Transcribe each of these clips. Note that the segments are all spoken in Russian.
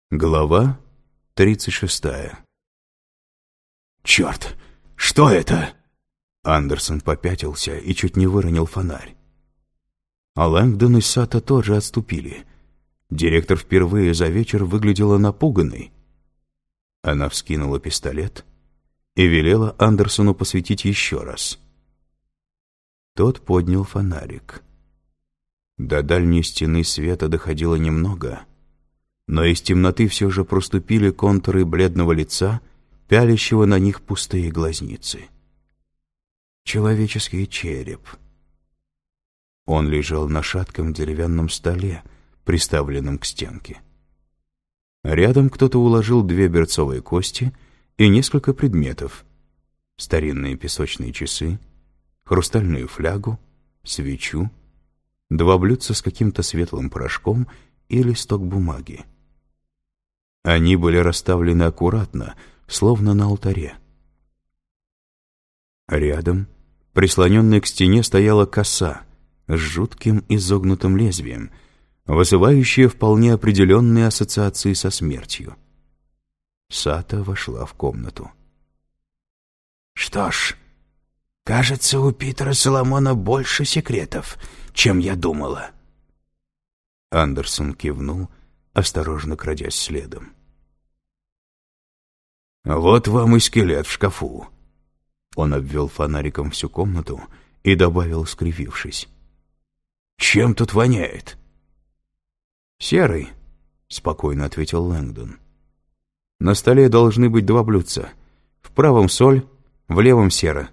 Глава 36. «Черт! Что это?» Андерсон попятился и чуть не выронил фонарь. А Лэнгдон и Сато тоже отступили. Директор впервые за вечер выглядела напуганной. Она вскинула пистолет и велела Андерсону посветить еще раз. Тот поднял фонарик. До дальней стены света доходило немного, но из темноты все же проступили контуры бледного лица, пялящего на них пустые глазницы. Человеческий череп. Он лежал на шатком деревянном столе, приставленном к стенке. Рядом кто-то уложил 2 берцовые кости и несколько предметов: старинные песочные часы, хрустальную флягу, свечу, 2 блюдца с каким-то светлым порошком и листок бумаги. Они были расставлены аккуратно, словно на алтаре. Рядом, прислоненной к стене, стояла коса с жутким изогнутым лезвием, вызывающая вполне определенные ассоциации со смертью. Сато вошла в комнату. «Что ж, кажется, у Питера Соломона больше секретов, чем я думала». Андерсон кивнул, осторожно крадясь следом. «Вот вам и скелет в шкафу». Он обвел фонариком всю комнату и добавил, скривившись: «Чем тут воняет?» «Серый», — спокойно ответил Лэнгдон. «На столе должны быть 2 блюдца. В правом соль, в левом сера».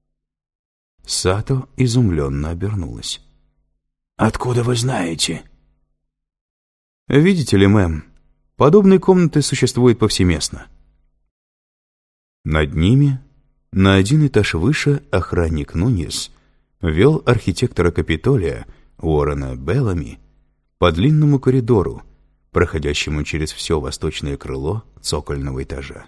Сато изумленно обернулась. «Откуда вы знаете?» «Видите ли, мэм, подобные комнаты существуют повсеместно». Над ними, на 1 этаж выше, охранник Нуньес вел архитектора Капитолия Уоррена Беллами по длинному коридору, проходящему через все восточное крыло цокольного этажа.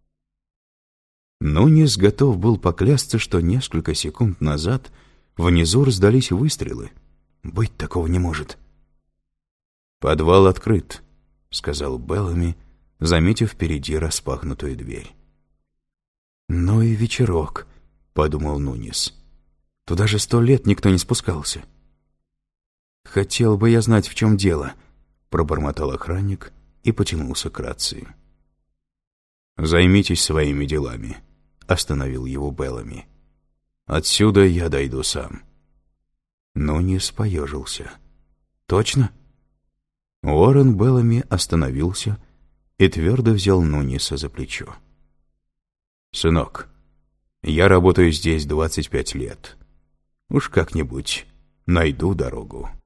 Нуньес готов был поклясться, что несколько секунд назад внизу раздались выстрелы. Быть такого не может. «Подвал открыт», — сказал Беллами, заметив впереди распахнутую дверь. «Ну и вечерок», — подумал Нуньес. «Туда же 100 лет никто не спускался». «Хотел бы я знать, в чем дело», — пробормотал охранник и потянулся к рации. «Займитесь своими делами», — остановил его Беллами. «Отсюда я дойду сам». Нуньес поежился. «Точно?» Уоррен Беллами остановился и твердо взял Нуньеса за плечо. «Сынок, я работаю здесь 25 лет. Уж как-нибудь найду дорогу».